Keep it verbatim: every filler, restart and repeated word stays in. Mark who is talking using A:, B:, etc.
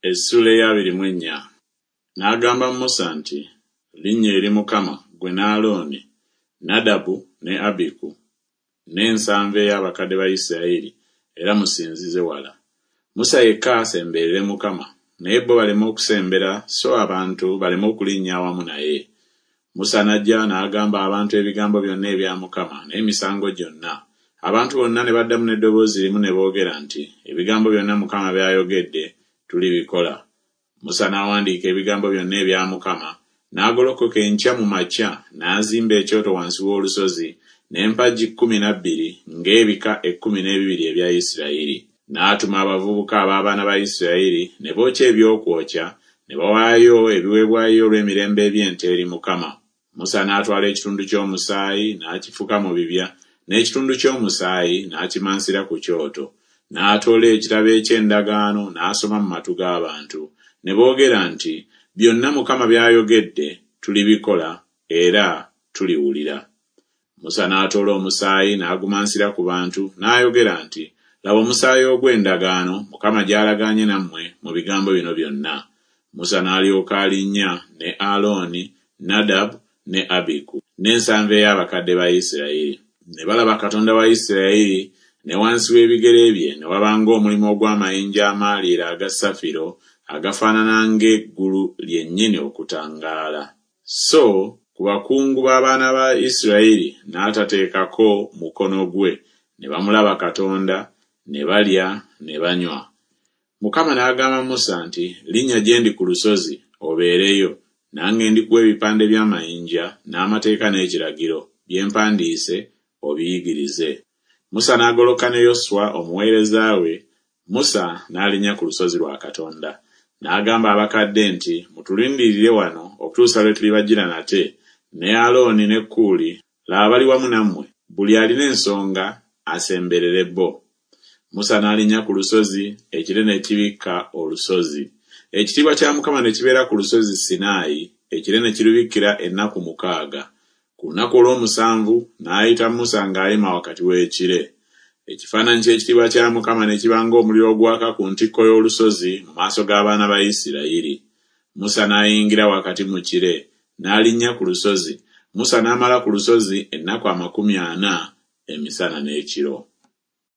A: Essula ya abiri mu ennya. N'agamba Musa nti, linnya eri Mukama gwe ne Alooni, Nadabu ne Abiku, n'ensanvu ey'abakadde ba Isirayiri, era musinzize wala. Musa yekka asemberere Mukama, naye bo baleme okusembera, so abantu baleme okulinnya awamu naye. Musa n'ajja n'agamba abantu ebigambo byonna ebya Mukama n'emisango gyonna. Abantu bonna ne baddamu n'eddoboozi limu ne boogera nti, ebigambo byonna Mukama by'ayogedde tulibikola. Musa n'awandiika ebigambo byonna ebya Mukama, n'agolokoka enkya mu makya, n'azimba ekyoto wansi w'olusozi, n'empagi kkumi na bbiri ng'ebika ekkumi n'ebibiri ebya Isirayiri. N'atuma abavubuka ab'abaana ba Isirayiri ne bookya ebyokwokya, ne bawaayo ebiweebwayo olw'emirembe eby'ente eri Mukama. Musa n'atwala ekitundu ky'omusaayi n'akifuka mu bibya, n'ekitundu ky'omusaayi n'akimansira ku kyoto. N'atoola ekitabo eky'endagaano n'asoma mu matu g'abantu. Ne boogera nti, byonna Mukama by'ayogedde tulibikola era tuliwulira. Musa n'atoola omusaayi n'agumansira ku bantu, n'ayogera nti, laba omusaayi ogw'endagaano Mukama gy'alagaanye nammwe mu bigambo bino byonna. Musa n'alyoka alinnya ne Alooni, Nadabu ne Abiku, n'ensanvu ey'abakadde ba Isirayiri. Ne balaba Katonda wa Isirayiri, ne wansi w'ebigere bye ne wabanga omulimu ogw'amayinja amaaliira aga safiro agafaanana ng'eggulu lyennyini okutangaala. So ku bakungu b'abaana ba Isirayiri n'atateekako mukono gwe, ne bamulaba Katonda, ne balya ne banywa. Mukama n'agamba Musa nti, linnya gye ndi ku lusozi obeereyo, nange ndikuwa ebipande by'amayinja n'amateeka n'ekiragiro bye mpandiise obiyigirize. Musa n'agoloka ne Yoswa omuweereza we. Musa n'alinnya ku lusozi lwa Katonda. N'agamba abakadde nti, mutulindirire wano okutuusa lwe tulibajjira nate, ne Alooni ne Kuuli, laba bali wamu nammwe, buli alina ensonga asemberere bo. Musa n'alinnya ku lusozi, ekire ne kibikka olusozi. Ekitiibwa kya Mukama ne kibeera ku lusozi Sinaayi, ekire ne kirubikkira ennaku mukaaga. Ku lunaku olw'omusanvu n'ayita Musa ng'alima wakati w'ekire. Ekifaananyi ky'ekitiibwa kya Mukama ne kiba ng'omuliro ogwaka ku ntikko y'olusozi mu maaso g'abaana ba Isirayiri. Musa n'ayingira wakati mu kire, n'alinnya ku lusozi. Musa n'amala ku lusozi ennaku amakumi ana emisana n'ekiro.